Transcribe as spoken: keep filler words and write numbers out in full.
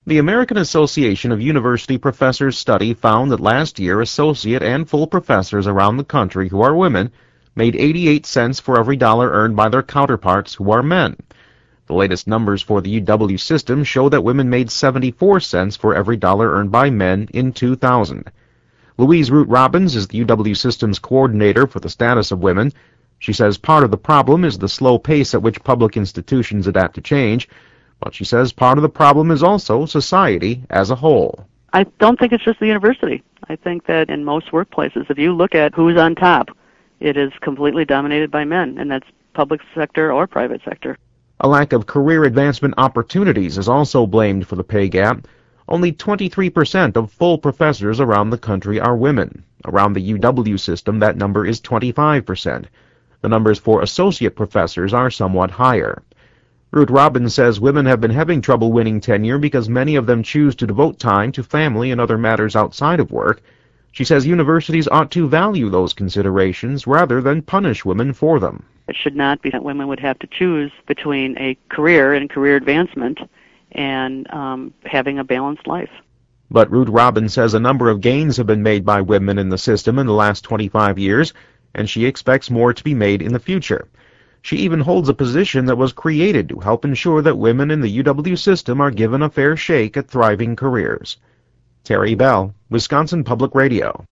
The American Association of University Professors study found that last year associate and full professors around the country who are women made eighty-eight cents for every dollar earned by their counterparts who are men. The latest numbers for the U W system show that women made seventy-four cents for every dollar earned by men in two thousand. Louise Root Robbins is the U W system's coordinator for the status of women. She says part of the problem is the slow pace at which public institutions adapt to change, but she says part of the problem is also society as a whole. I don't think it's just the university. I think that in most workplaces, if you look at who's on top, it is completely dominated by men, and that's public sector or private sector. A lack of career advancement opportunities is also blamed for the pay gap. Only twenty-three percent of full professors around the country are women. Around the U W system, that number is twenty-five percent. The numbers for associate professors are somewhat higher. Root Robbins says women have been having trouble winning tenure because many of them choose to devote time to family and other matters outside of work. She says universities ought to value those considerations rather than punish women for them. It should not be that women would have to choose between a career and career advancement and um, having a balanced life. But Root Robbins says a number of gains have been made by women in the system in the last twenty-five years, and she expects more to be made in the future. She even holds a position that was created to help ensure that women in the U W system are given a fair shake at thriving careers. Terry Bell, Wisconsin Public Radio.